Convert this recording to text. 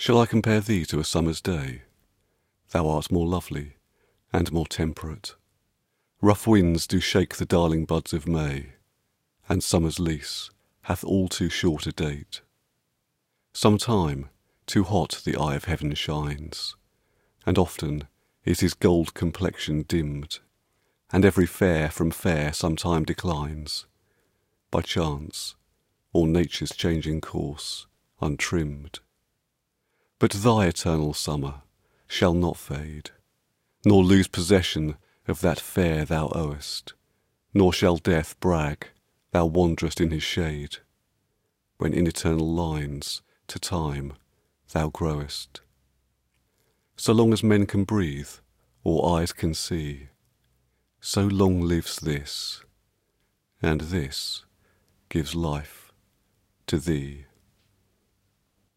Shall I compare thee to a summer's day? Thou art more lovely and more temperate. Rough winds do shake the darling buds of May, and summer's lease hath all too short a date. Sometime too hot the eye of heaven shines, and often is his gold complexion dimmed, and every fair from fair sometime declines, by chance or nature's changing course untrimmed. But thy eternal summer shall not fade, nor lose possession of that fair thou owest, nor shall death brag thou wanderest in his shade, when in eternal lines to time thou growest. So long as men can breathe or eyes can see, so long lives this, and this gives life to thee.